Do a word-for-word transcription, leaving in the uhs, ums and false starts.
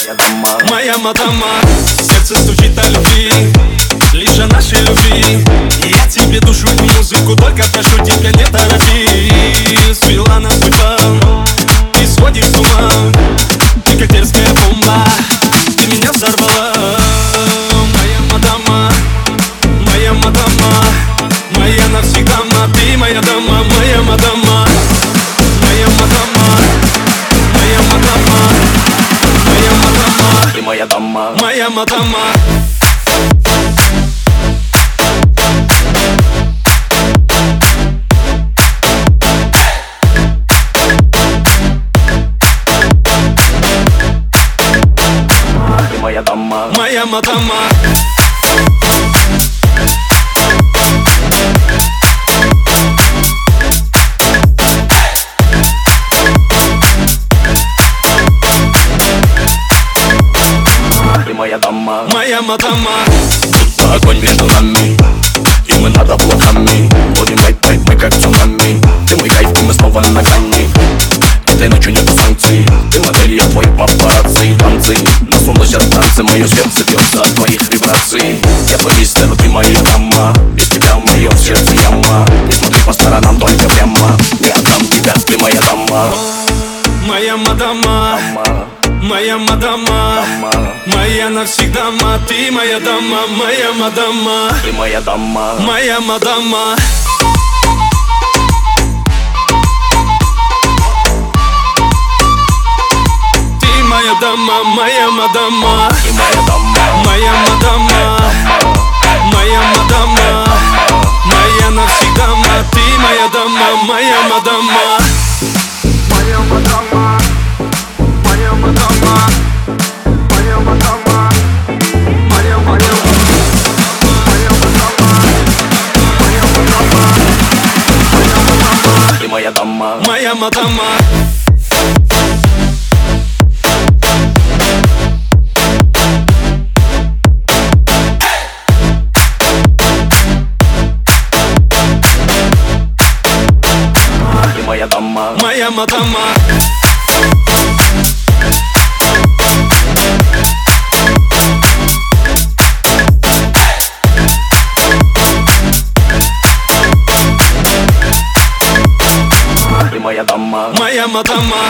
моя дама, моя мадама. Сердце стучит о любви, лишь о нашей любви. Я тебе душу и музыку, только прошу тебя не торопи. Свела нас судьба, ты сходишь с ума. Ты как дерзкая бомба, ты меня взорвала. Моя мадама, моя мадама, моя навсегда, ты моя дама, моя мадама. Моя мадама, моя мадама, моя мадама, ты моя дама, моя мадама. ты моя дама, Моя мадама. ты моя дама, Моя мадама. будто огонь между нами, и мы над облаками. Будем летать мы как цунами. Ты мой кайф, и мы снова на грани. Этой ночью нету санкций. Ты модель, я твой папарацци. Танцы, насунулись от танцы. Мое сердце бьется от твоих вибраций. Я твой мистер, ты моя дама. Без тебя у меня в сердце яма. Не смотри по сторонам, только прямо. Не отдам тебя, ты моя дама. Моя мадама, Дама, моя мадама, дама, моя навсегда, ма, ты моя дама, моя мадама, ты моя дама, моя мадама. Ты моя дама, моя мадама, ты моя дама, моя мадама, моя мадама, моя навсегда, ма, ты моя дама, моя мадама. Моя мадама, моя мадама, моя мадама, моя моя моя мадама, моя мадама, моя мадама, ты моя дама, Моя мадама. ты моя дама, Моя мадама. ты моя дама. Моя мадама.